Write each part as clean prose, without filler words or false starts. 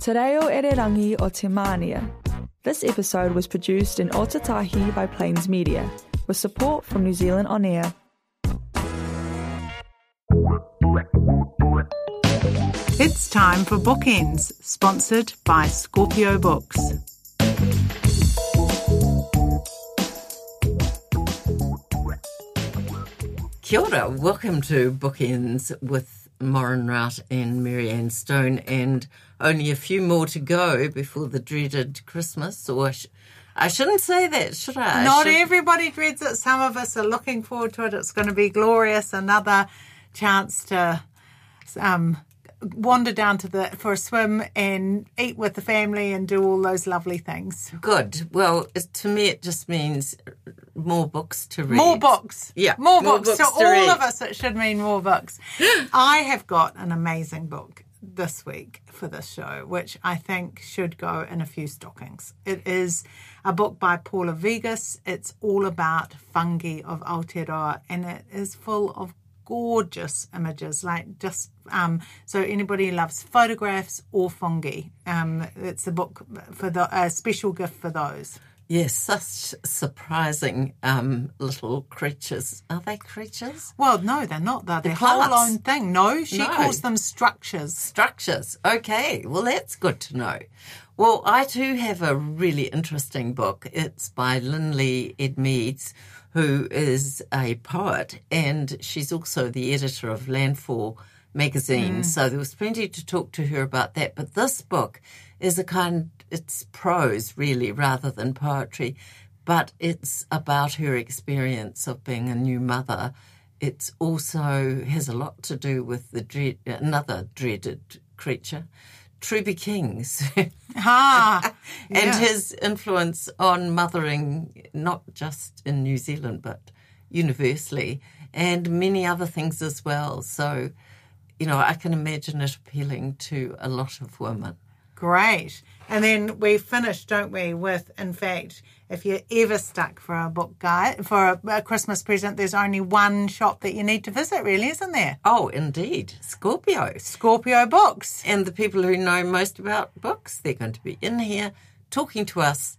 Te reo Ererangi o Te Mānia. This episode was produced in Otatahi by Plains Media, with support from New Zealand On Air. It's time for Bookends, sponsored by Scorpio Books. Kia ora, welcome to Bookends with Moran Rout and Marianne Stone, and only a few more to go before the dreaded Christmas, or I shouldn't say that, should I? Not everybody dreads it. Some of us are looking forward to it. It's going to be glorious. Another chance to wander down for a swim and eat with the family and do all those lovely things. Good. Well, to me it just means more books to read. More books. Yeah. More books. To all read. of us, it should mean more books. I have got an amazing book this week for this show, which I think should go in a few stockings. It is a book by Paula Vegas. It's all about fungi of Aotearoa, and it is full of gorgeous images, so anybody who loves photographs or fungi, it's a book for a special gift for those. Yes, such surprising little creatures. Are they creatures? Well, no, they're not. They're their plants. whole own thing. No, she calls them structures. Structures. Okay, well, that's good to know. Well, I too have a really interesting book. It's by Lynley Edmeades, who is a poet, and she's also the editor of Landfall magazine. So there was plenty to talk to her about that. But this book is it's prose really rather than poetry, but it's about her experience of being a new mother. It also has a lot to do with another dreaded creature, Truby King's, and his influence on mothering, not just in New Zealand, but universally, and many other things as well. So, I can imagine it appealing to a lot of women. Great. And then we finish, don't we, with, in fact, if you're ever stuck for a book guide, for a Christmas present, there's only one shop that you need to visit, really, isn't there? Oh, indeed. Scorpio Books. And the people who know most about books, they're going to be in here talking to us.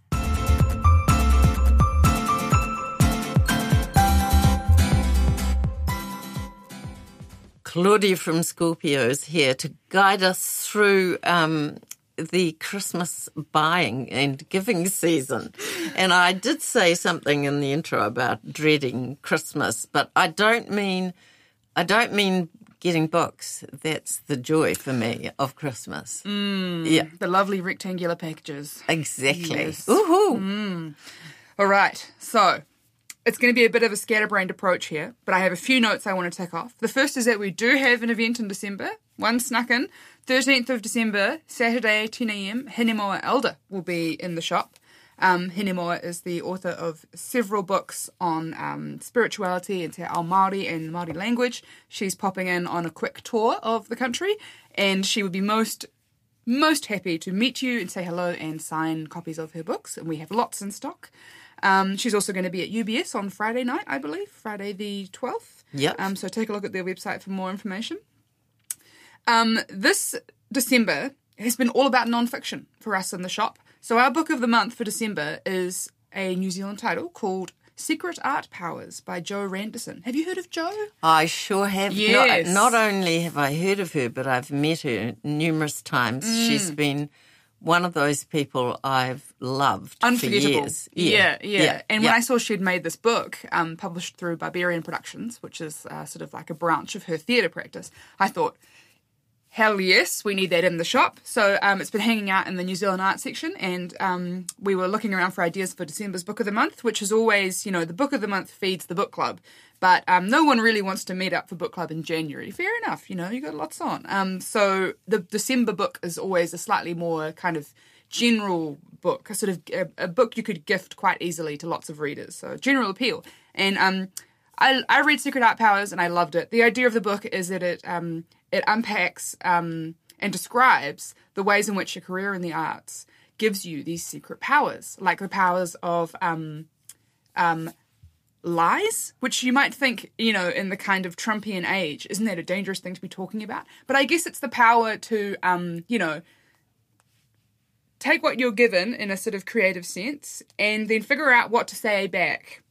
Claudia from Scorpio is here to guide us through the Christmas buying and giving season. And I did say something in the intro about dreading Christmas, but I don't mean getting books. That's the joy for me of Christmas. The lovely rectangular packages. Exactly. Yes. Woohoo! All right, so it's going to be a bit of a scatterbrained approach here, but I have a few notes I want to tick off. The first is that we do have an event in December. One snuck in. 13th of December, Saturday, 10 a.m, Hinemoa Elder will be in the shop. Hinemoa is the author of several books on spirituality and te ao Māori and the Māori language. She's popping in on a quick tour of the country, and she would be most happy to meet you and say hello and sign copies of her books, and we have lots in stock. She's also going to be at UBS on Friday night, I believe, Friday the 12th. Yep. So take a look at their website for more information. This December has been all about non-fiction for us in the shop. So our book of the month for December is a New Zealand title called Secret Art Powers by Jo Randerson. Have you heard of Jo? I sure have. Yes. Not only have I heard of her, but I've met her numerous times. She's been one of those people I've loved Unforgettable. for years. Yeah. And when I saw she'd made this book, published through Barbarian Productions, which is sort of like a branch of her theatre practice, I thought, hell yes, we need that in the shop. So it's been hanging out in the New Zealand art section, and we were looking around for ideas for December's Book of the Month, which is always, the Book of the Month feeds the book club. But no one really wants to meet up for book club in January. Fair enough, you got lots on. So the December book is always a slightly more kind of general book, a sort of a book you could gift quite easily to lots of readers. So general appeal. And I read Secret Art Powers and I loved it. The idea of the book is that it unpacks and describes the ways in which a career in the arts gives you these secret powers, like the powers of lies, which you might think, in the kind of Trumpian age, isn't that a dangerous thing to be talking about? But I guess it's the power to, take what you're given in a sort of creative sense and then figure out what to say back.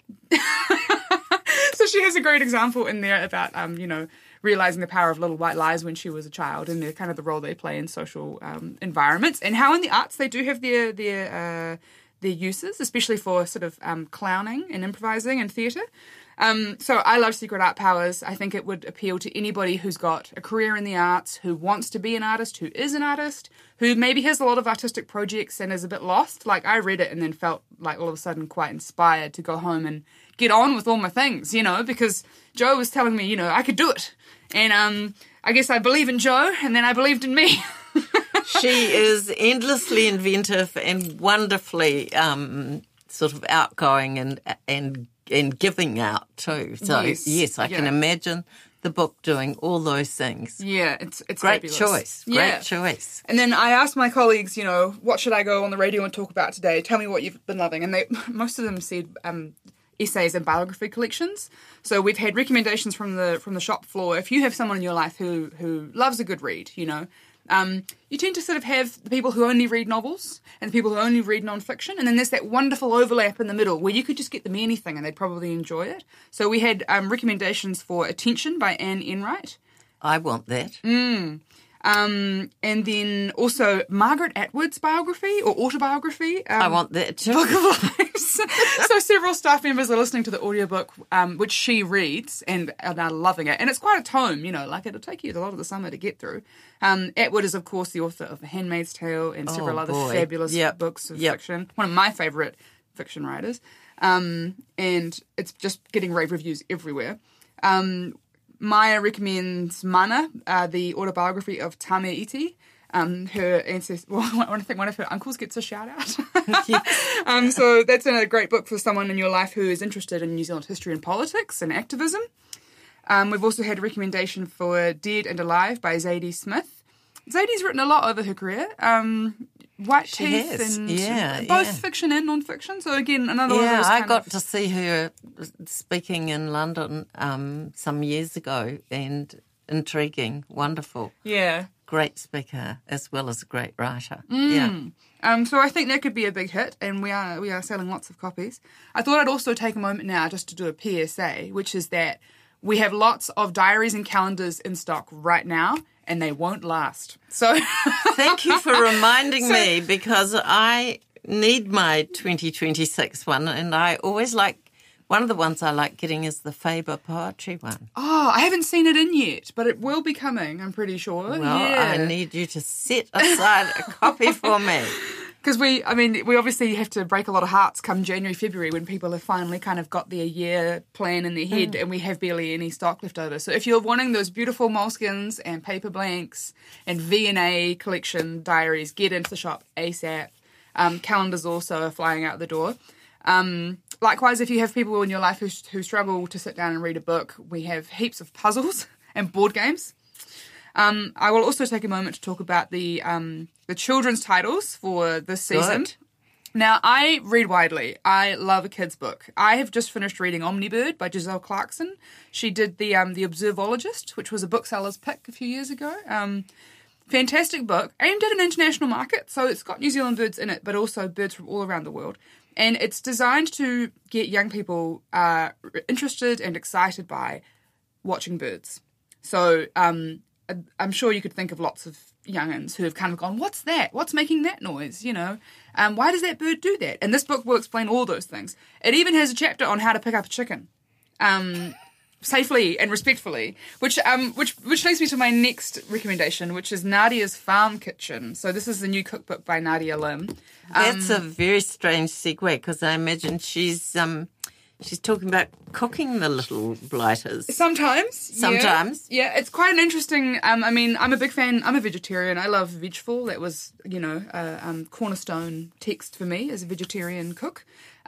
So she has a great example in there about, realizing the power of little white lies when she was a child and the kind of the role they play in social environments, and how in the arts they do have their uses, especially for sort of clowning and improvising and theatre. So I love Secret Art Powers. I think it would appeal to anybody who's got a career in the arts, who wants to be an artist, who is an artist, who maybe has a lot of artistic projects and is a bit lost. Like, I read it and then felt like all of a sudden quite inspired to go home and get on with all my things, because Jo was telling me, I could do it. And I guess I believe in Jo, and then I believed in me. She is endlessly inventive and wonderfully sort of outgoing and giving out too. So yes, I can imagine the book doing all those things. Yeah, it's great fabulous. Choice. Great choice. And then I asked my colleagues, what should I go on the radio and talk about today? Tell me what you've been loving. And most of them said essays and biography collections. So we've had recommendations from the shop floor. If you have someone in your life who loves a good read, you tend to sort of have the people who only read novels and the people who only read non-fiction, and then there's that wonderful overlap in the middle where you could just get them anything and they'd probably enjoy it. So we had recommendations for Attention by Anne Enright. I want that. And then also Margaret Atwood's biography or autobiography. I want that too. Book of Lives. So several staff members are listening to the audiobook, which she reads and are loving it. And it's quite a tome, it'll take you a lot of the summer to get through. Atwood is, of course, the author of The Handmaid's Tale and several other fabulous books of fiction. One of my favourite fiction writers. And it's just getting rave reviews everywhere. Maya recommends Mana, the autobiography of Tame Iti. Her ancestors, I think one of her uncles gets a shout out. So that's a great book for someone in your life who is interested in New Zealand history and politics and activism. We've also had a recommendation for Dead and Alive by Zadie Smith. Zadie's written a lot over her career. White Teeth and both fiction and non-fiction. So again, another one of those I got to see her speaking in London some years ago, and intriguing, wonderful. Yeah. Great speaker as well as a great writer. So I think that could be a big hit, and we are selling lots of copies. I thought I'd also take a moment now just to do a PSA, which is that we have lots of diaries and calendars in stock right now, and they won't last. So thank you for reminding me, because I need my 2026 one, and I always one of the ones I like getting is the Faber poetry one. Oh, I haven't seen it in yet, but it will be coming, I'm pretty sure. Well, I need you to set aside a copy for me. Because we obviously have to break a lot of hearts come January, February, when people have finally kind of got their year plan in their head and we have barely any stock left over. So if you're wanting those beautiful moleskins and paper blanks and V&A collection diaries, get into the shop ASAP. Calendars also are flying out the door. Likewise, if you have people in your life who struggle to sit down and read a book, we have heaps of puzzles and board games. I will also take a moment to talk about the children's titles for this season. Good. Now, I read widely. I love a kid's book. I have just finished reading Omnibird by Giselle Clarkson. She did the Observologist, which was a bookseller's pick a few years ago. Fantastic book, aimed at an international market, so it's got New Zealand birds in it, but also birds from all around the world. And it's designed to get young people interested and excited by watching birds. So I'm sure you could think of lots of young'uns who have kind of gone, what's that? What's making that noise? Why does that bird do that? And this book will explain all those things. It even has a chapter on how to pick up a chicken safely and respectfully, which leads me to my next recommendation, which is Nadia's Farm Kitchen. So this is the new cookbook by Nadia Lim. That's a very strange segue, because I imagine she's talking about cooking the little blighters. Sometimes. Yeah, it's quite an interesting... I'm a big fan. I'm a vegetarian. I love Vegful. That was, cornerstone text for me as a vegetarian cook.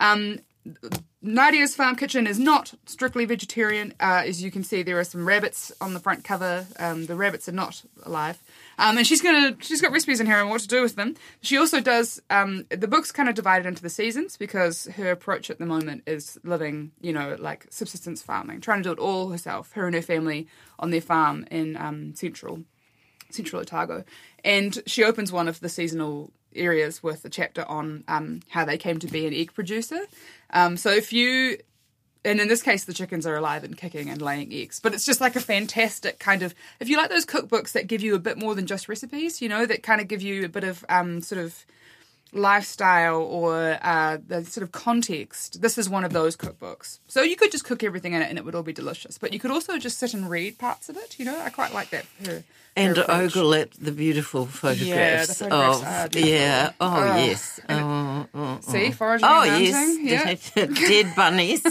Nadia's Farm Kitchen is not strictly vegetarian. As you can see, there are some rabbits on the front cover. The rabbits are not alive. And she's got recipes in here on what to do with them. She also does, the book's kind of divided into the seasons, because her approach at the moment is living, like subsistence farming, trying to do it all herself, her and her family on their farm in central Central Otago. And she opens one of the seasonal areas with a chapter on how they came to be an egg producer. So if you... And in this case, the chickens are alive and kicking and laying eggs. But it's just like a fantastic kind of... If you like those cookbooks that give you a bit more than just recipes, you know, that kind of give you a bit of sort of lifestyle or the sort of context, this is one of those cookbooks. So you could just cook everything in it and it would all be delicious. But you could also just sit and read parts of it, you know. I quite like that. And ogle at the beautiful photographs. Yeah, the photographs are beautiful. Yeah, yes. See, foraging and hunting. Yes, dead bunnies.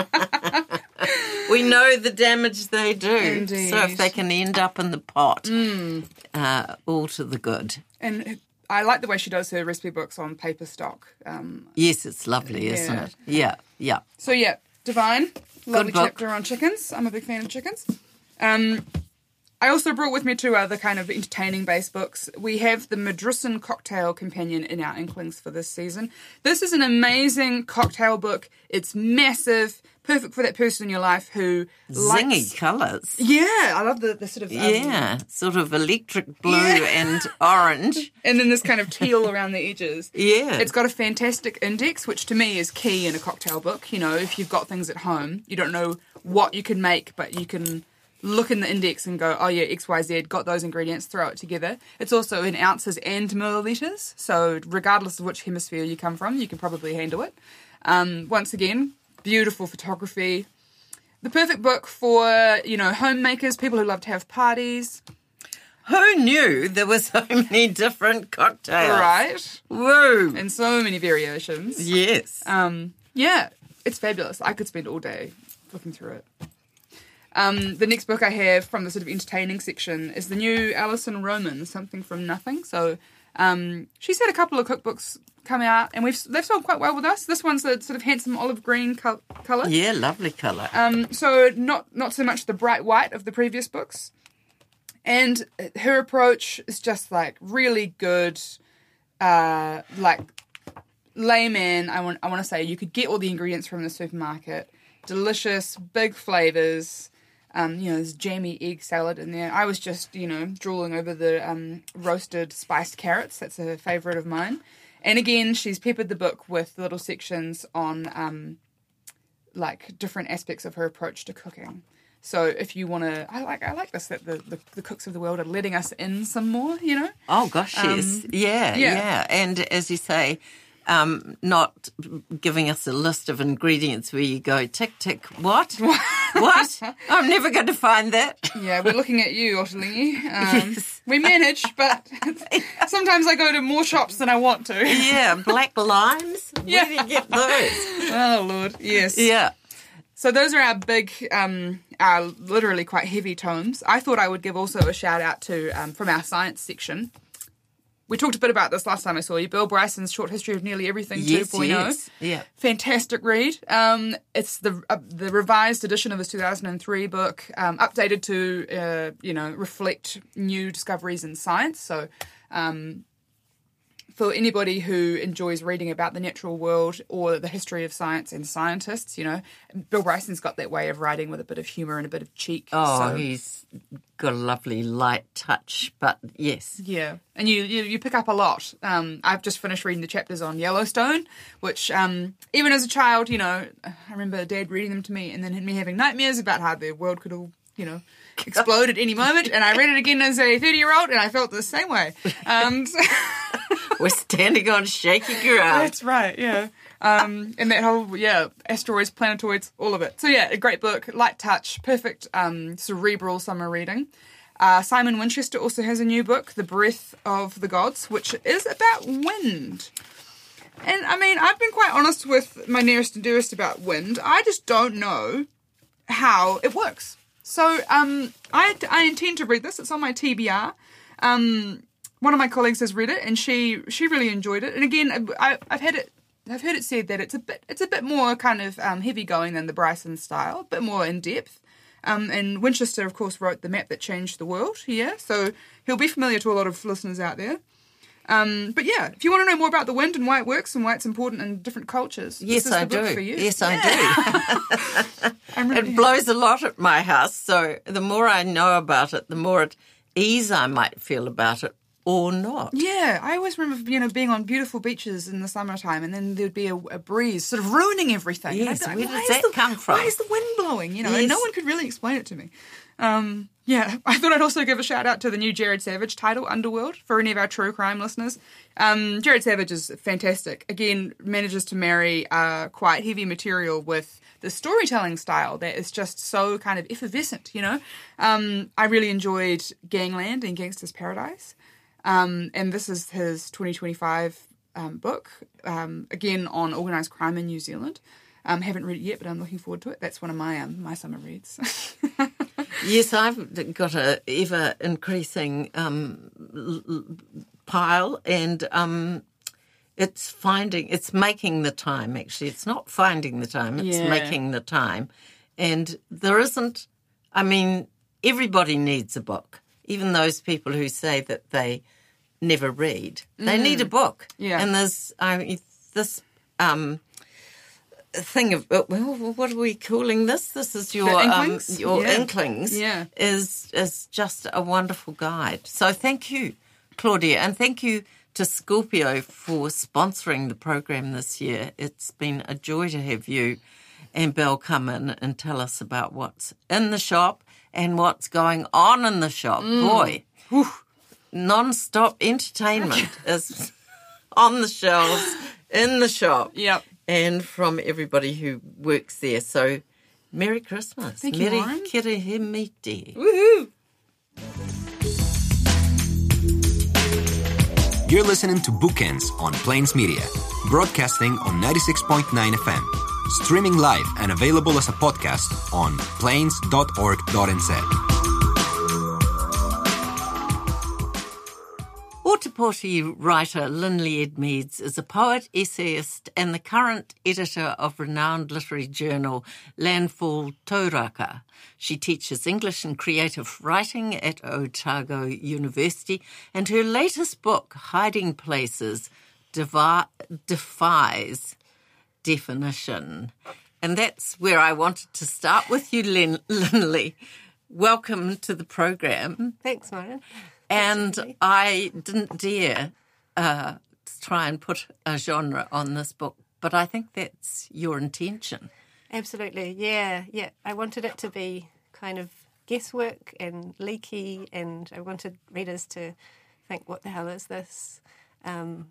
We know the damage they do. Indeed. So if they can end up in the pot, all to the good. And I like the way she does her recipe books on paper stock. Yes, it's lovely, isn't it? Yeah. So, yeah, Divine. Lovely book. chapter on chickens. I'm a big fan of chickens. I also brought with me 2 other kind of entertaining-based books. We have the Madrussen Cocktail Companion in our Inklings for this season. This is an amazing cocktail book. It's massive, perfect for that person in your life who Zingy colours. Yeah, I love the sort of... sort of electric blue and orange. And then this kind of teal around the edges. Yeah. It's got a fantastic index, which to me is key in a cocktail book. You know, if you've got things at home, you don't know what you can make, but you can... look in the index and go, oh yeah, XYZ, got those ingredients, throw it together. It's also in ounces and millilitres, so regardless of which hemisphere you come from, you can probably handle it. Once again, beautiful photography. The perfect book for, you know, homemakers, people who love to have parties. Who knew there were so many different cocktails? Right? Woo! And so many variations. Yes. Yeah, it's fabulous. I could spend all day looking through it. The next book I have from the sort of entertaining section is the new Alison Roman, Something from Nothing. So she's had a couple of cookbooks come out, and they've sold quite well with us. This one's a sort of handsome olive green colour. Yeah, lovely colour. So not so much the bright white of the previous books. And her approach is just like really good, like layman. I want to say you could get all the ingredients from the supermarket. Delicious, big flavours. You know, there's jammy egg salad in there. I was just, you know, drooling over the roasted spiced carrots. That's a favourite of mine. And again, she's peppered the book with little sections on, like, different aspects of her approach to cooking. So if you want to... I like this, that the cooks of the world are letting us in some more, you know? Oh, gosh, yes. Yeah. And as you say... not giving us a list of ingredients where you go, tick, tick, what? What? I'm never going to find that. Yeah, we're looking at you, Ottilingi. Yes. We manage, but sometimes I go to more shops than I want to. Yeah, black limes? Yeah. Where do you get those? Oh, Lord, yes. Yeah. So those are our big, our literally quite heavy tomes. I thought I would give also a shout out to, from our science section. We talked a bit about this last time I saw you. Bill Bryson's Short History of Nearly Everything 2.0. Yes, yeah. Fantastic read. It's the revised edition of his 2003 book, updated to, reflect new discoveries in science. So for anybody who enjoys reading about the natural world or the history of science and scientists, you know, Bill Bryson's got that way of writing with a bit of humour and a bit of cheek. Oh, he's got a lovely light touch, but yes. Yeah, and you pick up a lot. I've just finished reading the chapters on Yellowstone, which even as a child, you know, I remember Dad reading them to me and then me having nightmares about how the world could all, you know, explode at any moment. And I read it again as a 30-year-old and I felt the same way. We're standing on shaky ground. That's right, yeah. And that whole, asteroids, planetoids, all of it. So, yeah, a great book, light touch, perfect cerebral summer reading. Simon Winchester also has a new book, The Breath of the Gods, which is about wind. And, I mean, I've been quite honest with my nearest and dearest about wind. I just don't know how it works. So, I intend to read this. It's on my TBR. One of my colleagues has read it, and she really enjoyed it. And again, I've heard it said that it's a bit more kind of heavy going than the Bryson style, a bit more in depth. And Winchester, of course, wrote The Map That Changed the World. Yeah, so he'll be familiar to a lot of listeners out there. But yeah, if you want to know more about the wind and why it works and why it's important in different cultures, yes, I do. For you. Yes, I do. It blows a lot at my house, so the more I know about it, the more it ease I might feel about it or not. Yeah, I always remember, being on beautiful beaches in the summertime, and then there'd be a breeze sort of ruining everything. Yes, Like, where does that come from? Why is the wind blowing? Yes. And no one could really explain it to me. Yeah, I thought I'd also give a shout out to the new Jared Savage title, Underworld, for any of our true crime listeners. Jared Savage is fantastic. Again, manages to marry quite heavy material with the storytelling style that is just so kind of effervescent, I really enjoyed Gangland and Gangster's Paradise. And this is his 2025 book, again on organised crime in New Zealand. Haven't read it yet, but I'm looking forward to it. That's one of my summer reads. Yes, I've got a ever increasing pile, and it's making the time. Actually, it's not finding the time; it's making the time. And there isn't. I mean, everybody needs a book. Even those people who say that they never read, they need a book. Yeah. And there's this thing of, well, what are we calling this? This is your Inklings? Inklings. Yeah. Is just a wonderful guide. So thank you, Claudia, and thank you to Scorpio for sponsoring the program this year. It's been a joy to have you and Belle come in and tell us about what's in the shop and what's going on in the shop. Boy, non-stop entertainment is on the shelves, in the shop. Yep. And from everybody who works there. So, Merry Christmas. Thank you, Merry Lauren. Kirihimiti. Woohoo! You're listening to Bookends on Plains Media, broadcasting on 96.9 FM, streaming live and available as a podcast on plains.org.nz. Ōtepoti writer Linley Edmeades is a poet, essayist, and the current editor of renowned literary journal Landfall Tauraka. She teaches English and creative writing at Otago University, and her latest book, Hiding Places, defies definition. And that's where I wanted to start with you, Linley. Welcome to the program. Thanks, Myron. And I didn't dare try and put a genre on this book, but I think that's your intention. Absolutely, yeah. I wanted it to be kind of guesswork and leaky, and I wanted readers to think, what the hell is this? And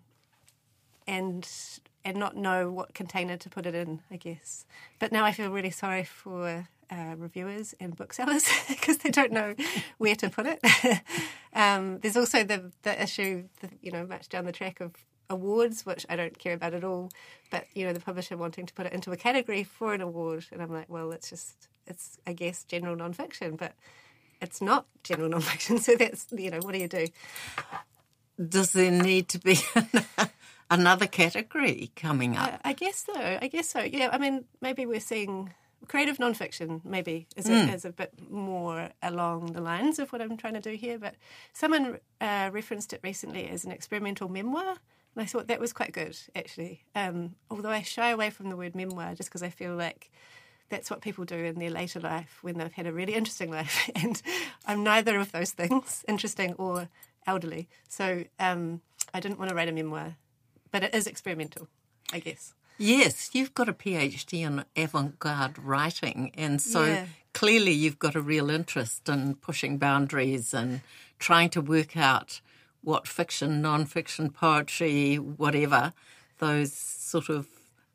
not know what container to put it in, I guess. But now I feel really sorry for reviewers and booksellers because they don't know where to put it. There's also the issue, much down the track of awards, which I don't care about at all. But, the publisher wanting to put it into a category for an award. And I'm like, well, it's I guess, general nonfiction, but it's not general nonfiction. So that's, what do you do? Does there need to be another category coming up? I guess so. Yeah, I mean, maybe we're seeing creative nonfiction, maybe, is a bit more along the lines of what I'm trying to do here. But someone referenced it recently as an experimental memoir, and I thought that was quite good, actually. Although I shy away from the word memoir just because I feel like that's what people do in their later life when they've had a really interesting life. And I'm neither of those things, interesting or elderly. So I didn't want to write a memoir. But it is experimental, I guess. Yes, you've got a PhD in avant-garde writing, and so clearly you've got a real interest in pushing boundaries and trying to work out what fiction, non-fiction, poetry, whatever, those sort of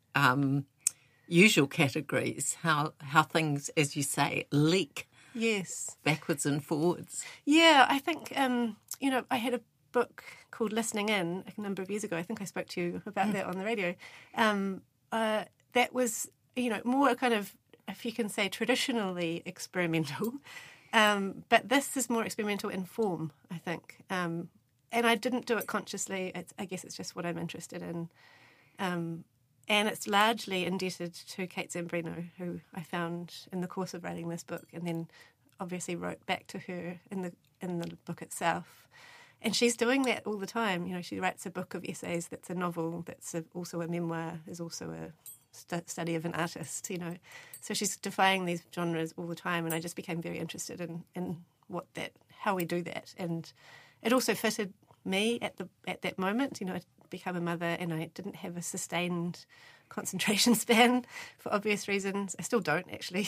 usual categories, how things, as you say, leak. Yes. Backwards and forwards. Yeah, I think, I had a book called Listening In a number of years ago. I think I spoke to you about that on the radio. That was, more kind of, if you can say, traditionally experimental. But this is more experimental in form, I think. And I didn't do it consciously. I guess it's just what I'm interested in. And it's largely indebted to Kate Zambrino, who I found in the course of writing this book, and then obviously wrote back to her in the book itself. And she's doing that all the time. She writes a book of essays that's a novel, that's also a memoir, is also a study of an artist, So she's defying these genres all the time, and I just became very interested in what that how we do that. And it also fitted me at that moment. You know, I'd become a mother and I didn't have a sustained concentration span for obvious reasons. I still don't, actually.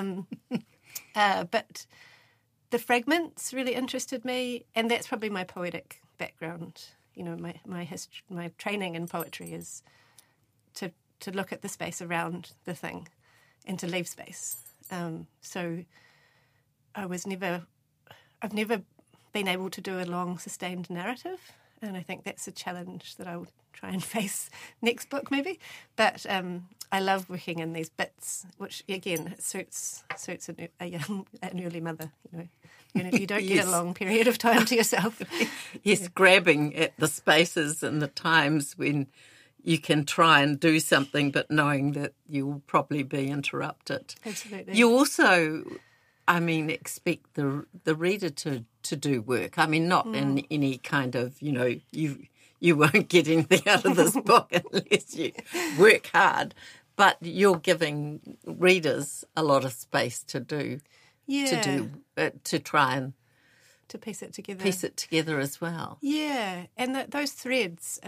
But the fragments really interested me, and that's probably my poetic background. You know, my training in poetry is to look at the space around the thing and to leave space. So I've never been able to do a long, sustained narrative, and I think that's a challenge that I will try and face next book, maybe. But I love working in these bits, which again it suits an early mother. You don't Yes. get a long period of time to yourself. Yes, grabbing at the spaces and the times when you can try and do something, but knowing that you will probably be interrupted. Absolutely. You also, expect the reader to do work. Not in any kind of, you won't get anything out of this book unless you work hard. But you're giving readers a lot of space to try and to piece it together. Piece it together as well. Yeah, and those threads,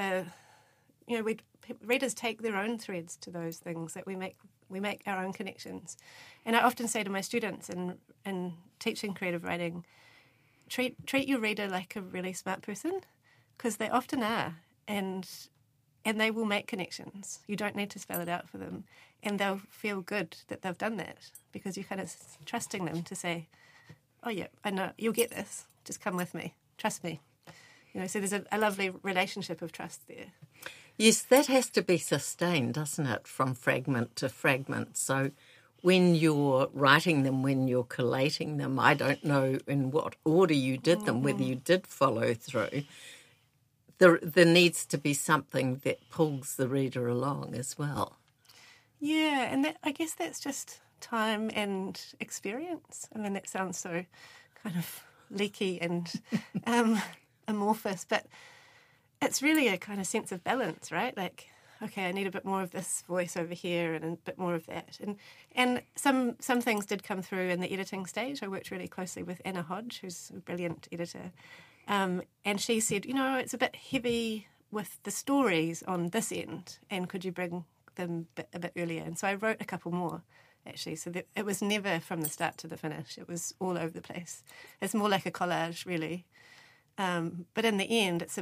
readers take their own threads to those things that we make our own connections. And I often say to my students in teaching creative writing, treat your reader like a really smart person, because they often are, and they will make connections. You don't need to spell it out for them, and they'll feel good that they've done that because you're kind of trusting them to say, "Oh yeah, I know you'll get this. Just come with me. Trust me." So there's a lovely relationship of trust there. Yes, that has to be sustained, doesn't it, from fragment to fragment. So when you're writing them, when you're collating them, I don't know in what order you did them, whether you did follow through. There needs to be something that pulls the reader along as well. Yeah, and I guess that's just time and experience. That sounds so kind of leaky and amorphous, but it's really a kind of sense of balance, right? Like, okay, I need a bit more of this voice over here and a bit more of that. And some things did come through in the editing stage. I worked really closely with Anna Hodge, who's a brilliant editor. And she said, it's a bit heavy with the stories on this end, and could you bring them a bit earlier? And so I wrote a couple more, actually, so that it was never from the start to the finish. It was all over the place. It's more like a collage, really. But in the end, it's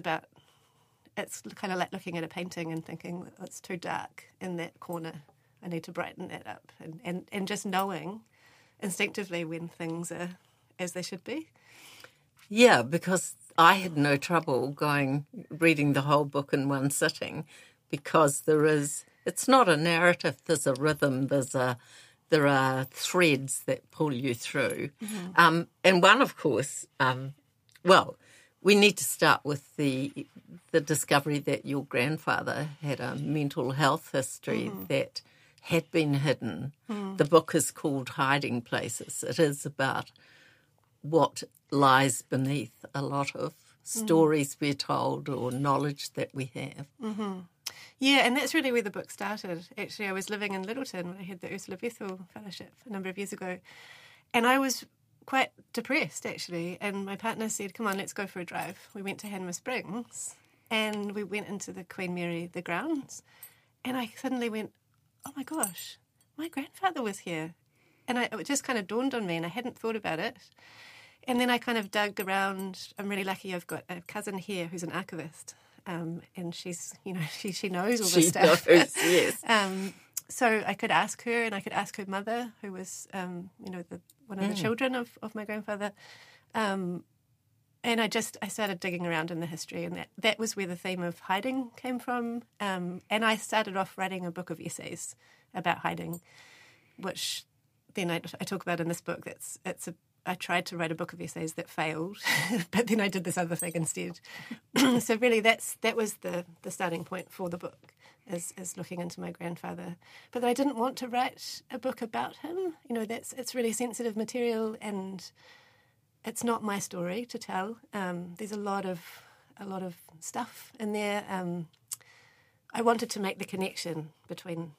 kind of like looking at a painting and thinking, it's too dark in that corner. I need to brighten that up. And just knowing instinctively when things are as they should be. Yeah, because I had no trouble reading the whole book in one sitting, because it's not a narrative, there's a rhythm, there are threads that pull you through. Mm-hmm. And one, of course, we need to start with the discovery that your grandfather had a mental health history that had been hidden. The book is called Hiding Places. It is about what lies beneath a lot of stories we're told or knowledge that we have. Mm-hmm. Yeah, and that's really where the book started. Actually, I was living in Littleton when I had the Ursula Bethel Fellowship a number of years ago, and I was quite depressed, actually, and my partner said, come on, let's go for a drive. We went to Hanmer Springs, and we went into the Queen Mary, the grounds, and I suddenly went, oh my gosh, my grandfather was here. And it just kind of dawned on me, and I hadn't thought about it. And then I kind of dug around. I'm really lucky I've got a cousin here who's an archivist, and she's, she knows all this stuff. She knows, yes. So I could ask her, and I could ask her mother, who was, one of the children of my grandfather. And I started digging around in the history, and that was where the theme of hiding came from. And I started off writing a book of essays about hiding, which then I talk about in this book. I tried to write a book of essays that failed, but then I did this other thing instead. So really that was the starting point for the book, is looking into my grandfather. But I didn't want to write a book about him. It's really sensitive material, and it's not my story to tell. There's a lot of stuff in there. I wanted to make the connection between,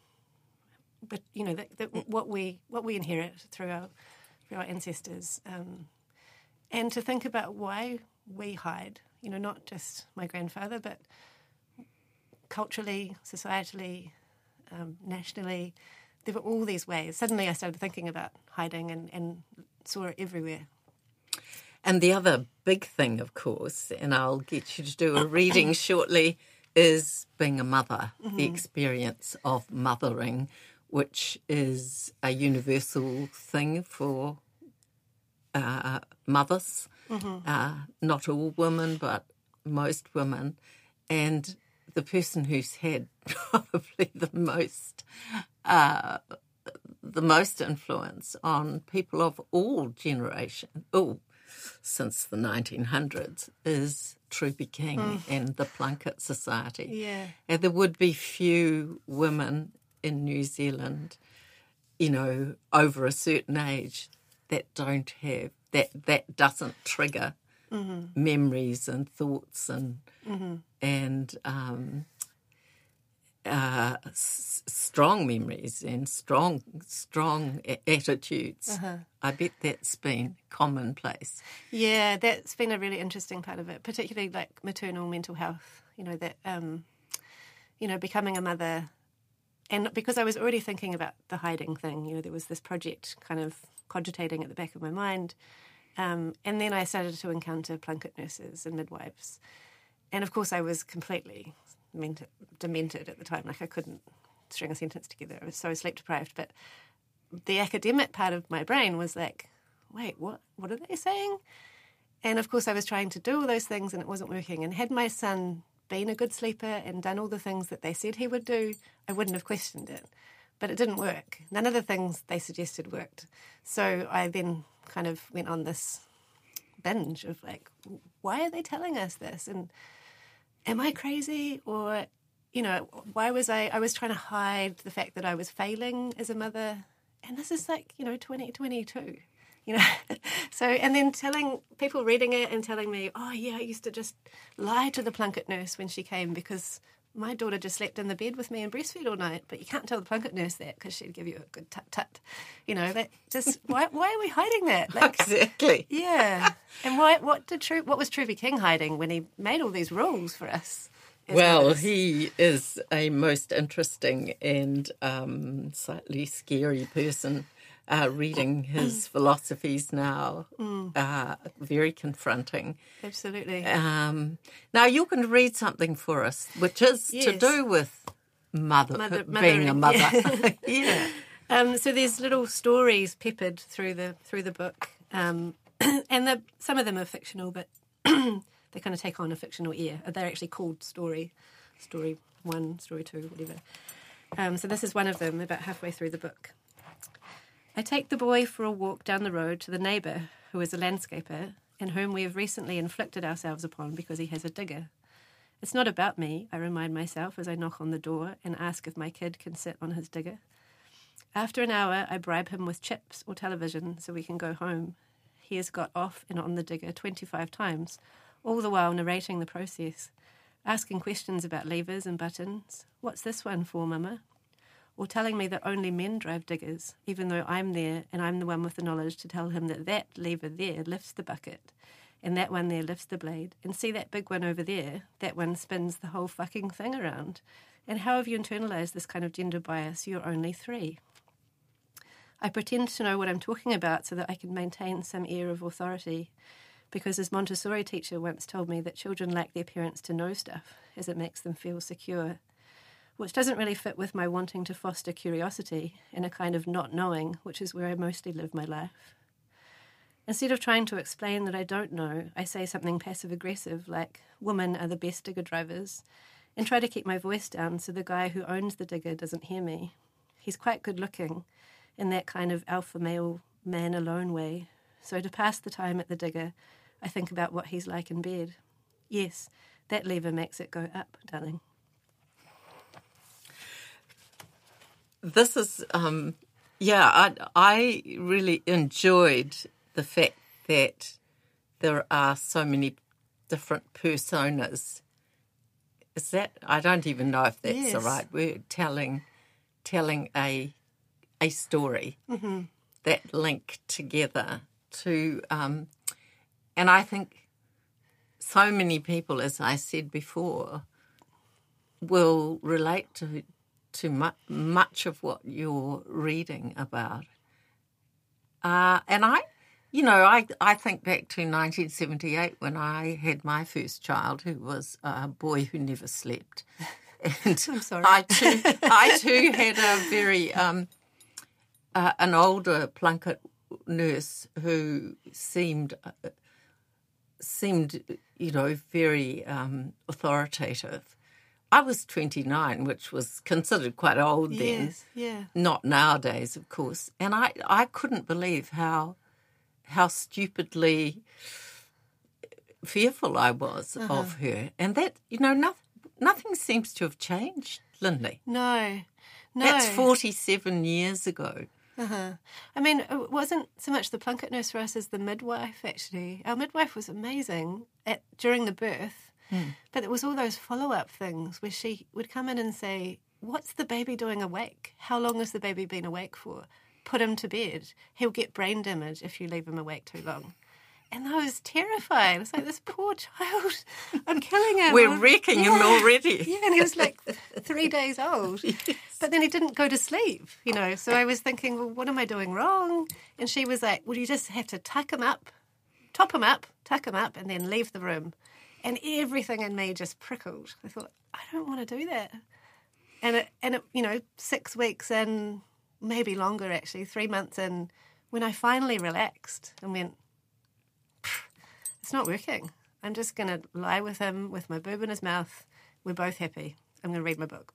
what we inherit through our ancestors, and to think about why we hide, not just my grandfather, but culturally, societally, nationally. There were all these ways. Suddenly I started thinking about hiding and saw it everywhere. And the other big thing, of course, and I'll get you to do a reading shortly, is being a mother, the experience of mothering, which is a universal thing for mothers, not all women, but most women. And the person who's had probably the most influence on people of all generations, since the 1900s, is Truby King and the Plunkett Society. Yeah. And there would be few women in New Zealand, over a certain age that don't have, that doesn't trigger memories and thoughts and strong memories and strong attitudes. I bet that's been commonplace. Yeah, that's been a really interesting part of it, particularly like maternal mental health, becoming a mother. And because I was already thinking about the hiding thing, there was this project kind of cogitating at the back of my mind. And then I started to encounter Plunkett nurses and midwives. And of course I was completely demented at the time. Like I couldn't string a sentence together. I was so sleep deprived. But the academic part of my brain was like, wait, what are they saying? And of course I was trying to do all those things and it wasn't working. And had my son been a good sleeper and done all the things that they said he would do, I wouldn't have questioned it. But it didn't work. None of the things they suggested worked. So I then kind of went on this binge of like, why are they telling us this? And am I crazy? Or, why was I was trying to hide the fact that I was failing as a mother. And this is like, 2022. So, and then telling people reading it and telling me, oh yeah, I used to just lie to the Plunkett nurse when she came because my daughter just slept in the bed with me and breastfed all night, but you can't tell the Plunkett nurse that because she'd give you a good tut-tut. That just, why are we hiding that? Like, exactly. Yeah. And what was Truby King hiding when he made all these rules for us? Well, he is a most interesting and slightly scary person. Reading his philosophies now, very confronting. Absolutely. Now you can read something for us, which is to do with being a mother. Yeah. So there's little stories peppered through the book, and some of them are fictional, but they kind of take on a fictional ear. They're actually called story 1, story 2, whatever. So this is one of them, about halfway through the book. I take the boy for a walk down the road to the neighbour who is a landscaper and whom we have recently inflicted ourselves upon because he has a digger. It's not about me, I remind myself as I knock on the door and ask if my kid can sit on his digger. After an hour, I bribe him with chips or television so we can go home. He has got off and on the digger 25 times, all the while narrating the process, asking questions about levers and buttons. What's this one for, Mama? Or telling me that only men drive diggers, even though I'm there and I'm the one with the knowledge to tell him that lever there lifts the bucket and that one there lifts the blade. And see that big one over there? That one spins the whole fucking thing around. And how have you internalized this kind of gender bias? You're only 3. I pretend to know what I'm talking about so that I can maintain some air of authority, because his Montessori teacher once told me that children lack their parents to know stuff, as it makes them feel secure, which doesn't really fit with my wanting to foster curiosity and a kind of not knowing, which is where I mostly live my life. Instead of trying to explain that I don't know, I say something passive-aggressive like, women are the best digger drivers, and try to keep my voice down so the guy who owns the digger doesn't hear me. He's quite good-looking, in that kind of alpha male man alone way. So to pass the time at the digger, I think about what he's like in bed. Yes, that lever makes it go up, darling. This is, I really enjoyed the fact that there are so many different personas. Is that, I don't even know if that's the right word, telling a story that link together to I think so many people, as I said before, will relate to much of what you're reading about. And I think back to 1978 when I had my first child, who was a boy who never slept. And I'm sorry. I too had a very an older Plunket nurse who seemed very authoritative. I was 29, which was considered quite old then. Yes, yeah. Not nowadays, of course. And I couldn't believe how stupidly fearful I was of her. And that, nothing seems to have changed, Lindley. No. That's 47 years ago. I mean, it wasn't so much the Plunket nurse for us as the midwife, actually. Our midwife was amazing during the birth, but it was all those follow-up things where she would come in and say, what's the baby doing awake? How long has the baby been awake for? Put him to bed. He'll get brain damage if you leave him awake too long. And I was terrified. It's like, this poor child, I'm killing him. We're wrecking him already. Yeah, and he was like 3 days old. Yes. But then he didn't go to sleep, So I was thinking, well, what am I doing wrong? And she was like, well, you just have to tuck him up, top him up, tuck him up, and then leave the room. And everything in me just prickled. I thought, I don't want to do that. And it 6 weeks in, maybe longer actually, 3 months in, when I finally relaxed and went, it's not working. I'm just going to lie with him with my boob in his mouth. We're both happy. I'm going to read my book.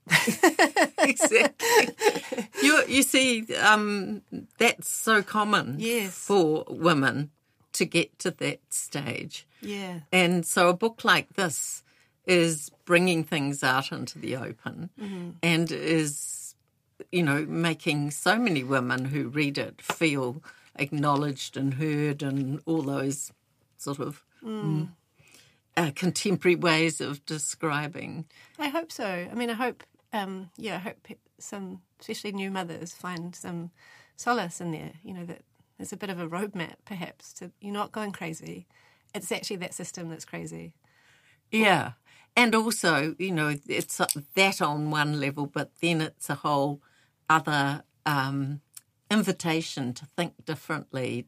Exactly. You see, that's so common for women to get to that stage. Yeah. And so a book like this is bringing things out into the open and is, making so many women who read it feel acknowledged and heard and all those sort of contemporary ways of describing. I hope so. I mean, I hope some, especially new mothers, find some solace in there. That there's a bit of a roadmap, perhaps, to you're not going crazy. It's actually that system that's crazy. Yeah, and also, it's that on one level, but then it's a whole other invitation to think differently,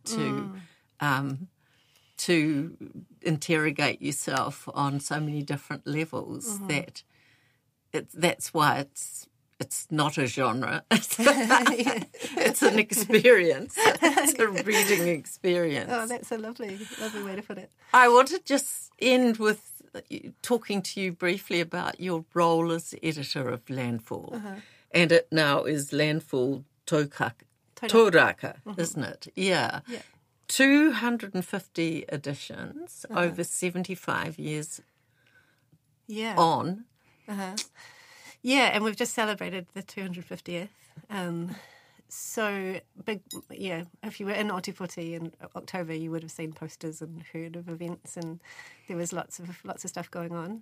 to interrogate yourself on so many different levels that's why it's not a genre. It's an experience. It's a reading experience. Oh, that's a lovely way to put it. I want to just end with talking to you briefly about your role as editor of Landfall. And it now is Landfall Tōraka, isn't it? Yeah. 250 editions over 75 years on. Yeah, and we've just celebrated the 250th. So big, if you were in Ōtepoti in October, you would have seen posters and heard of events, and there was lots of stuff going on.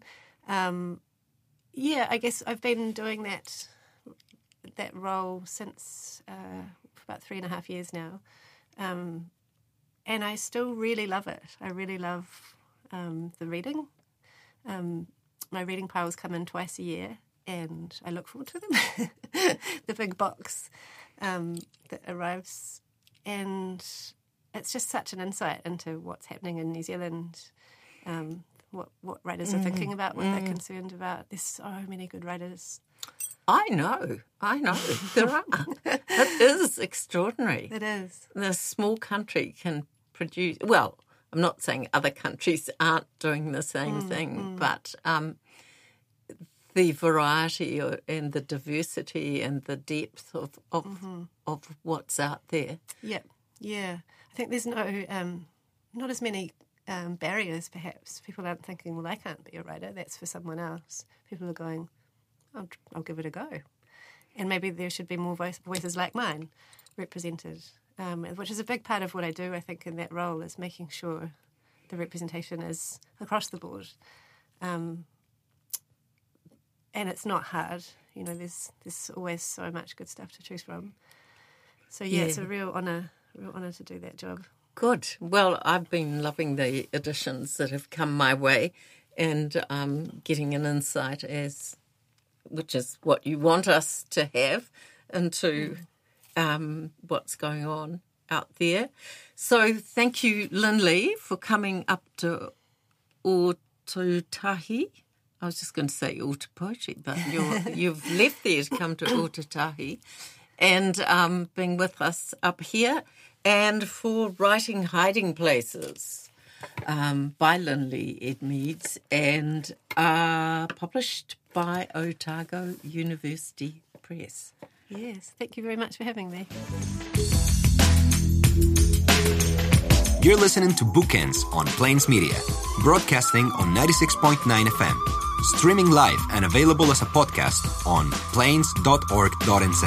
I guess I've been doing that role since for about 3.5 years now. And I still really love it. I really love the reading. My reading piles come in twice a year, and I look forward to them. The big box that arrives. And it's just such an insight into what's happening in New Zealand, what writers are thinking about, what they're concerned about. There's so many good writers. I know. There are. It is extraordinary. It is. The small country can produce... Well, I'm not saying other countries aren't doing the same thing, but the variety and the diversity and the depth of what's out there. Yeah. I think there's not as many barriers, perhaps. People aren't thinking, well, I can't be a writer. That's for someone else. People are going... I'll give it a go. And maybe there should be more voices like mine represented, which is a big part of what I do, I think, in that role, is making sure the representation is across the board. And it's not hard. There's always so much good stuff to choose from. So, it's a real honour to do that job. Good. Well, I've been loving the editions that have come my way and getting an insight which is what you want us to have into what's going on out there. So thank you, Lynley, for coming up to Ōtautahi. I was just going to say Ōtautahi, but you've left there to come to Ōtautahi and being with us up here, and for writing Hiding Places by Lynley Edmeades and published by Otago University Press. Yes, thank you very much for having me. You're listening to Bookends on Plains Media, broadcasting on 96.9 FM, streaming live and available as a podcast on plains.org.nz.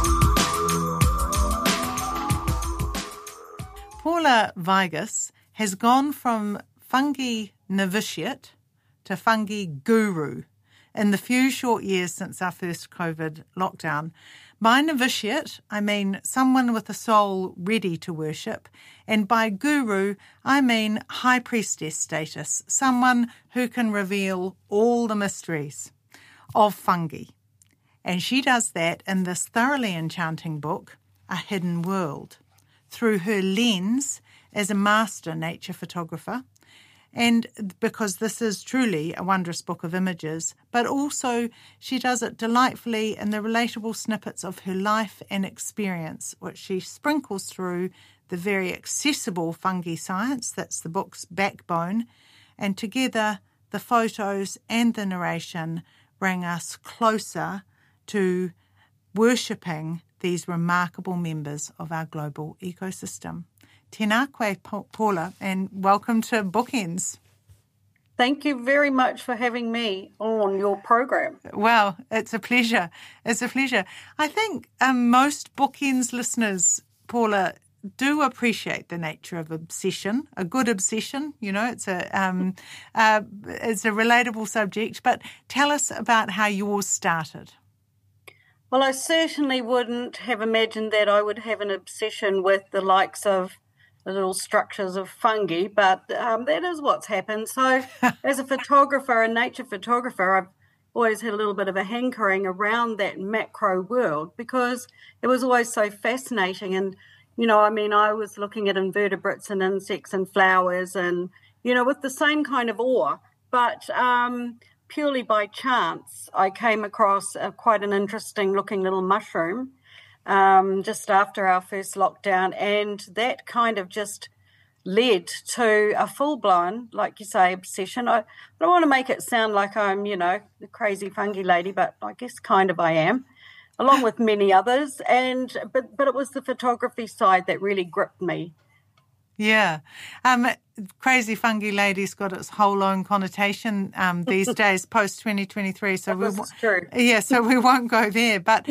Paula Vigus has gone from fungi novitiate to fungi guru in the few short years since our first COVID lockdown. By novitiate, I mean someone with a soul ready to worship, and by guru, I mean high priestess status, someone who can reveal all the mysteries of fungi. And she does that in this thoroughly enchanting book, A Hidden World, through her lens as a master nature photographer. And because this is truly a wondrous book of images, but also she does it delightfully in the relatable snippets of her life and experience, which she sprinkles through the very accessible fungi science that's the book's backbone. And together, the photos and the narration bring us closer to worshipping these remarkable members of our global ecosystem. Tēnā koe, Paula, and welcome to Bookends. Thank you very much for having me on your program. Well, it's a pleasure. It's a pleasure. I think most Bookends listeners, Paula, do appreciate the nature of obsession, a good obsession. You know, it's a relatable subject. But tell us about how yours started. Well, I certainly wouldn't have imagined that I would have an obsession with the likes of the little structures of fungi, but that is what's happened. So as a photographer, a nature photographer, I've always had a little bit of a hankering around that macro world because it was always so fascinating. And, you know, I mean, I was looking at invertebrates and insects and flowers and, you know, with the same kind of awe, but purely by chance, I came across quite an interesting looking little mushroom just after our first lockdown, and that kind of just led to a full-blown, like you say, obsession. I don't want to make it sound like I'm, you know, the crazy fungi lady, but I guess kind of I am, along with many others. But it was the photography side that really gripped me. Yeah. Crazy fungi lady's got its whole own connotation these days, post-2023. So that's true. Yeah, so we won't go there. But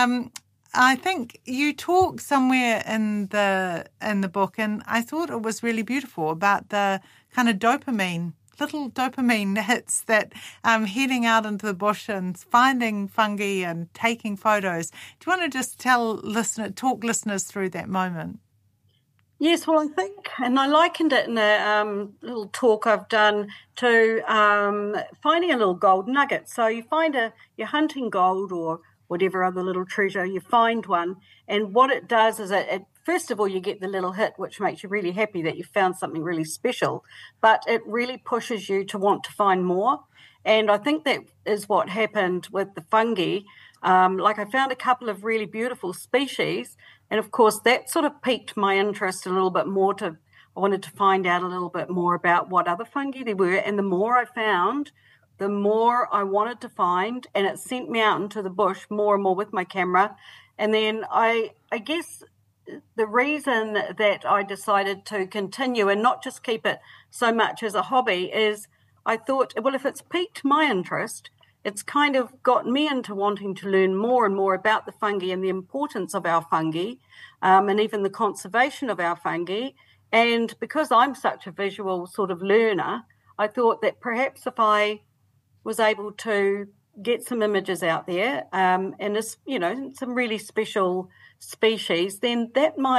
I think you talk somewhere in the book, and I thought it was really beautiful about the kind of little dopamine hits that heading out into the bush and finding fungi and taking photos. Do you want to just talk listeners through that moment? Yes, well, I think, and I likened it in a little talk I've done to finding a little gold nugget. So you're hunting gold or whatever other little treasure, you find one, and what it does is it first of all, you get the little hit, which makes you really happy that you found something really special, but it really pushes you to want to find more. And I think that is what happened with the fungi. Like I found a couple of really beautiful species, and of course that sort of piqued my interest a little bit more. I wanted to find out a little bit more about what other fungi there were, and the more I found, the more I wanted to find, and it sent me out into the bush more and more with my camera. And then I guess the reason that I decided to continue and not just keep it so much as a hobby is I thought, well, if it's piqued my interest, it's kind of got me into wanting to learn more and more about the fungi and the importance of our fungi, and even the conservation of our fungi. And because I'm such a visual sort of learner, I thought that perhaps if I was able to get some images out there and, some really special species, then that might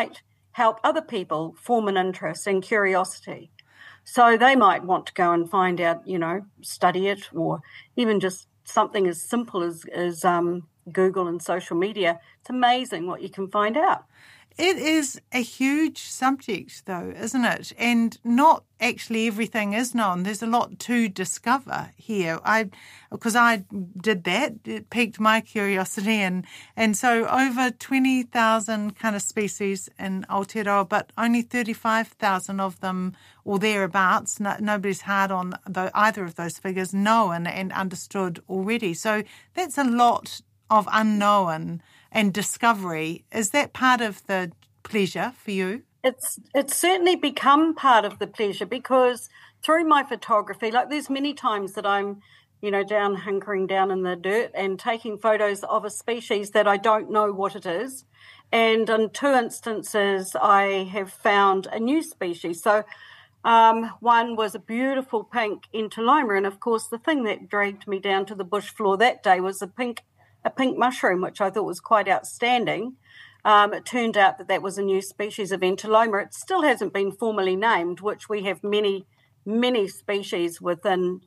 help other people form an interest and curiosity. So they might want to go and find out, study it, or even just something as simple as Google and social media. It's amazing what you can find out. It is a huge subject, though, isn't it? And not actually everything is known. There's a lot to discover here. Because I did that, it piqued my curiosity. And so over 20,000 kind of species in Aotearoa, but only 35,000 of them or thereabouts, nobody's hard on either of those figures, known and understood already. So that's a lot of unknown and discovery. Is that part of the pleasure for you? It's certainly become part of the pleasure, because through my photography, like there's many times that I'm, hunkering down in the dirt and taking photos of a species that I don't know what it is. And in 2 instances, I have found a new species. So one was a beautiful pink Entoloma, and of course the thing that dragged me down to the bush floor that day was a pink mushroom, which I thought was quite outstanding. It turned out that was a new species of Entoloma. It still hasn't been formally named, which we have many, many species within,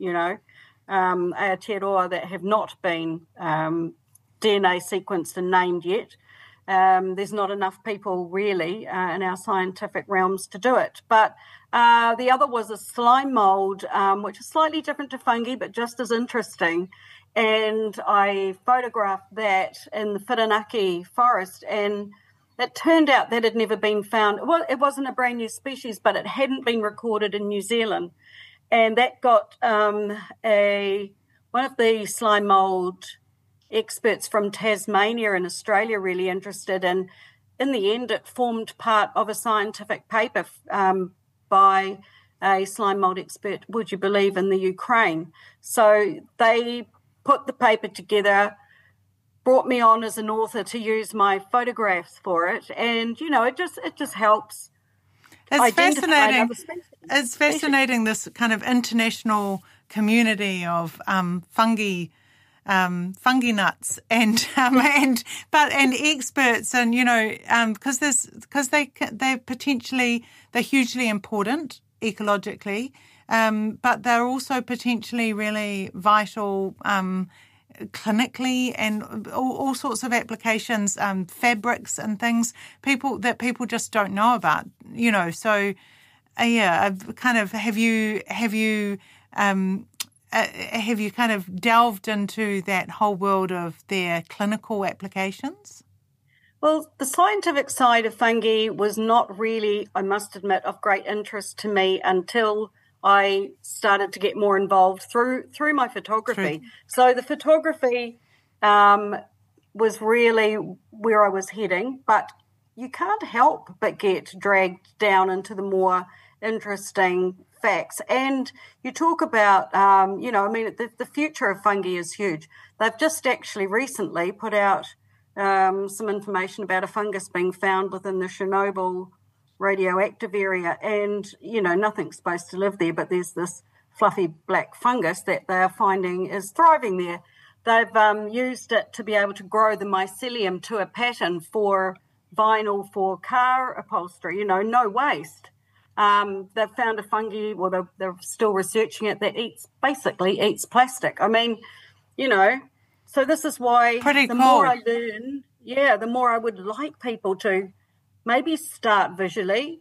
Aotearoa that have not been DNA sequenced and named yet. There's not enough people really in our scientific realms to do it. But the other was a slime mould, which is slightly different to fungi, but just as interesting. And I photographed that in the Whirinaki forest, and it turned out that it had never been found. Well, it wasn't a brand new species, but it hadn't been recorded in New Zealand. And that got one of the slime mould experts from Tasmania in Australia really interested. And in the end, it formed part of a scientific paper by a slime mould expert, would you believe, in the Ukraine. So they put the paper together, brought me on as an author to use my photographs for it, and it just helps. It's fascinating. It's fascinating, this kind of international community of fungi nuts and experts, and because they're hugely important ecologically. But they're also potentially really vital clinically, and all sorts of applications, fabrics and things people just don't know about. So kind of have you kind of delved into that whole world of their clinical applications? Well, the scientific side of fungi was not really, I must admit, of great interest to me until I started to get more involved through my photography. So the photography was really where I was heading, but you can't help but get dragged down into the more interesting facts. And you talk about, the future of fungi is huge. They've just actually recently put out some information about a fungus being found within the Chernobyl radioactive area, and nothing's supposed to live there, but there's this fluffy black fungus that they are finding is thriving there. They've used it to be able to grow the mycelium to a pattern for vinyl for car upholstery, no waste. They've found a fungi, well, they're still researching it, that basically eats plastic. I mean, so this is why more I learn, the more I would like people to maybe start visually,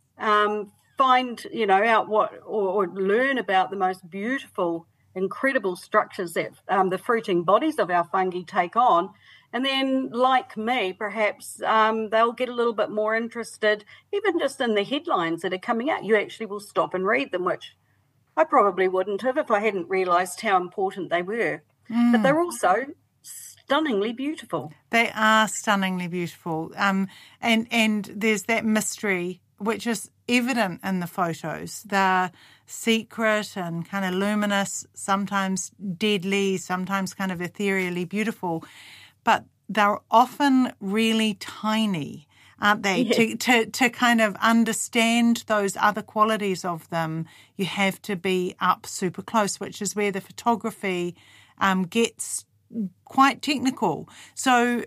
find, out what, or learn about the most beautiful, incredible structures that the fruiting bodies of our fungi take on. And then, like me, perhaps they'll get a little bit more interested, even just in the headlines that are coming out. You actually will stop and read them, which I probably wouldn't have if I hadn't realised how important they were. But they're also stunningly beautiful. They are stunningly beautiful. And there's that mystery which is evident in the photos. They're secret and kind of luminous, sometimes deadly, sometimes kind of ethereally beautiful. But they're often really tiny, aren't they? Yes. To kind of understand those other qualities of them, you have to be up super close, which is where the photography gets quite technical. So,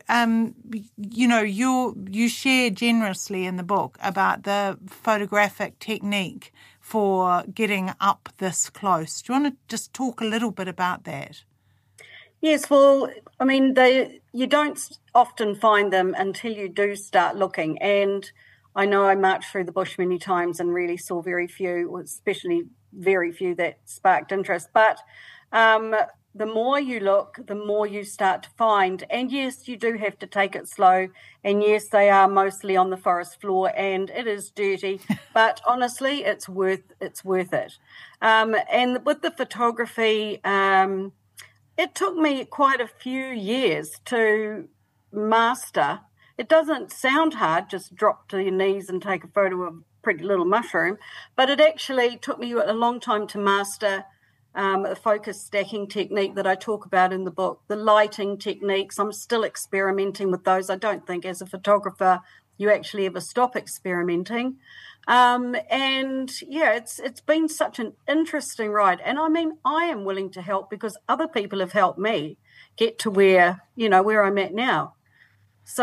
you share generously in the book about the photographic technique for getting up this close. Do you want to just talk a little bit about that? Yes, well, I mean, you don't often find them until you do start looking. And I know I marched through the bush many times and really saw very few, especially very few that sparked interest. But the more you look, the more you start to find. And yes, you do have to take it slow. And yes, they are mostly on the forest floor and it is dirty. But honestly, it's worth it. And with the photography, it took me quite a few years to master. It doesn't sound hard, just drop to your knees and take a photo of a pretty little mushroom, but it actually took me a long time to master the focus stacking technique that I talk about in the book, the lighting techniques. I'm still experimenting with those. I don't think as a photographer you actually ever stop experimenting. And yeah, it's been such an interesting ride. And I mean, I am willing to help because other people have helped me get to where I'm at now. So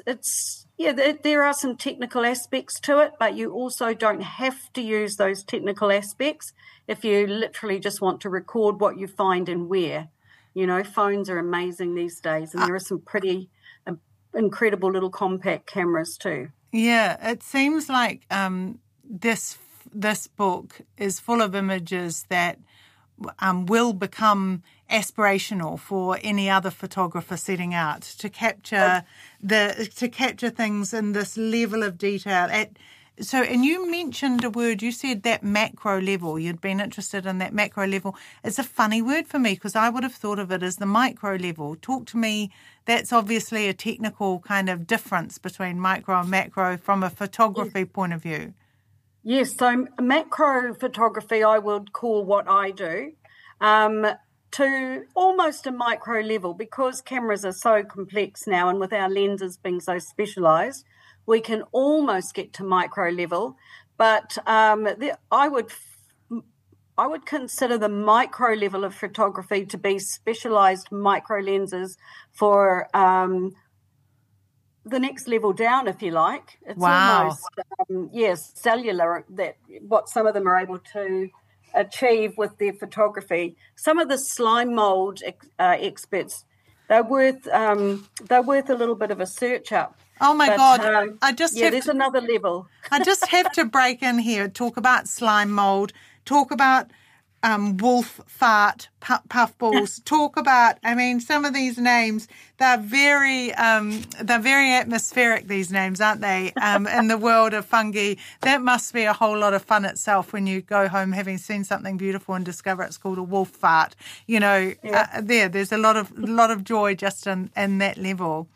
there are some technical aspects to it, but you also don't have to use those technical aspects if you literally just want to record what you find and where. Phones are amazing these days, and there are some pretty incredible little compact cameras too. Yeah, it seems like this book is full of images that will become aspirational for any other photographer setting out to capture things in this level of detail. And you mentioned a word. You said that macro level. You'd been interested in that macro level. It's a funny word for me because I would have thought of it as the micro level. Talk to me. That's obviously a technical kind of difference between micro and macro from a photography point of view. Yes, so macro photography I would call what I do to almost a micro level because cameras are so complex now and with our lenses being so specialised, we can almost get to micro level. But I would consider the micro level of photography to be specialised micro lenses for the next level down, if you like. It's almost, cellular, that what some of them are able to achieve with their photography. Some of the slime mould experts, they're worth a little bit of a search up. Oh my God! There's another level. I just have to break in here, talk about slime mould, talk about wolf fart, puffballs, talk about, some of these names, they're very atmospheric, these names, aren't they, in the world of fungi. That must be a whole lot of fun itself when you go home having seen something beautiful and discover it's called a wolf fart. There's a lot of joy just in that level.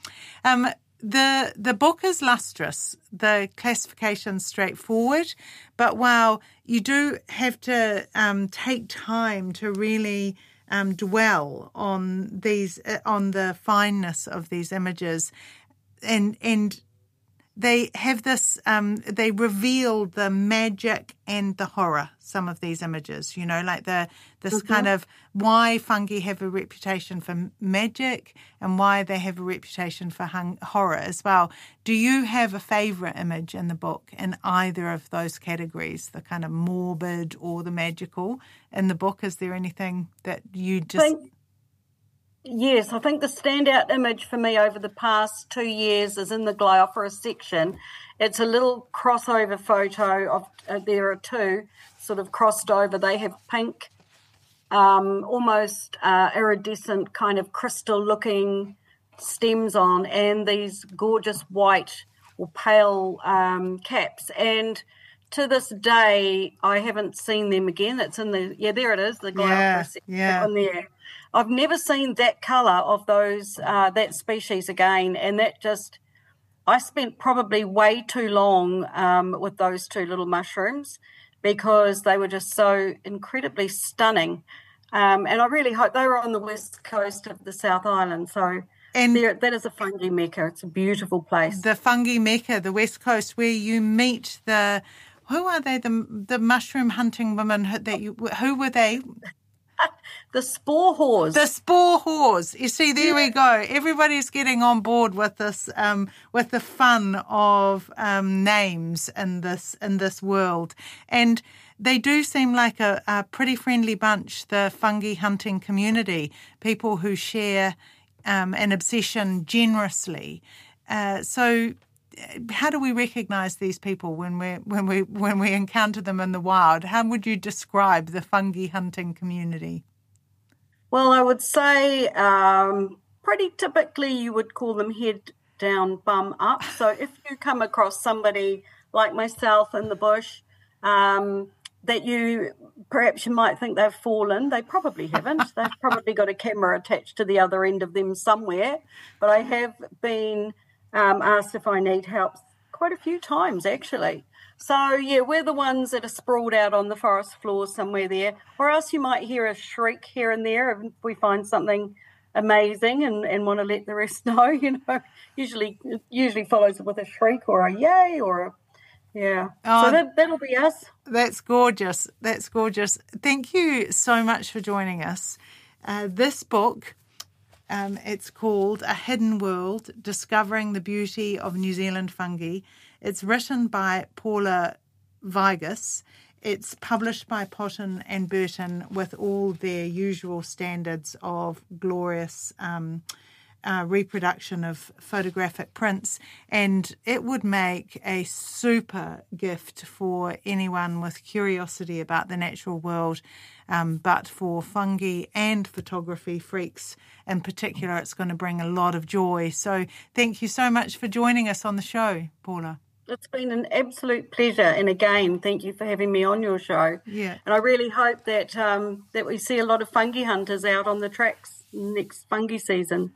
The book is lustrous, the classification's straightforward, but while you do have to take time to really dwell on the fineness of these images, and they have this, they reveal the magic and the horror, some of these images, like this kind of why fungi have a reputation for magic and why they have a reputation for horror as well. Do you have a favourite image in the book in either of those categories, the kind of morbid or the magical in the book? Is there anything that you just... Yes, I think the standout image for me over the past 2 years is in the Gliophorus section. It's a little crossover photo of, there are two sort of crossed over. They have pink, almost iridescent kind of crystal-looking stems on and these gorgeous white or pale caps. And to this day, I haven't seen them again. It's in there it is, the Gliophorus section on there. I've never seen that colour of those that species again, and I spent probably way too long with those two little mushrooms because they were just so incredibly stunning. And I really hope they were on the west coast of the South Island, so that is a fungi mecca. It's a beautiful place. The fungi mecca, the west coast, where you meet who are they? The mushroom hunting women who were they? The spore whores. The spore whores. You see, there we go. Everybody's getting on board with this, with the fun of names in this world, and they do seem like a pretty friendly bunch. The fungi hunting community, people who share an obsession generously. So, how do we recognise these people when we encounter them in the wild? How would you describe the fungi hunting community? Well, I would say pretty typically you would call them head down, bum up. So if you come across somebody like myself in the bush that perhaps you might think they've fallen, they probably haven't. They've probably got a camera attached to the other end of them somewhere. But I have been asked if I need help quite a few times, actually. So, yeah, we're the ones that are sprawled out on the forest floor somewhere there. Or else you might hear a shriek here and there if we find something amazing and want to let the rest know, Usually follows with a shriek or a yay or a, yeah. So that'll be us. That's gorgeous. That's gorgeous. Thank you so much for joining us. This book, it's called A Hidden World, Discovering the Beauty of New Zealand Fungi. It's written by Paula Vigus. It's published by Potten and Burton with all their usual standards of glorious reproduction of photographic prints, and it would make a super gift for anyone with curiosity about the natural world, but for fungi and photography freaks in particular, it's going to bring a lot of joy. So thank you so much for joining us on the show, Paula. It's been an absolute pleasure, and again, thank you for having me on your show. Yeah, and I really hope that that we see a lot of fungi hunters out on the tracks next fungi season.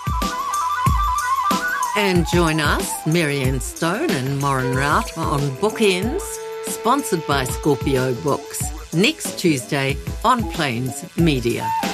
And join us, Marianne Stone and Moran Rout, on Bookends, sponsored by Scorpio Books, next Tuesday on Plains Media.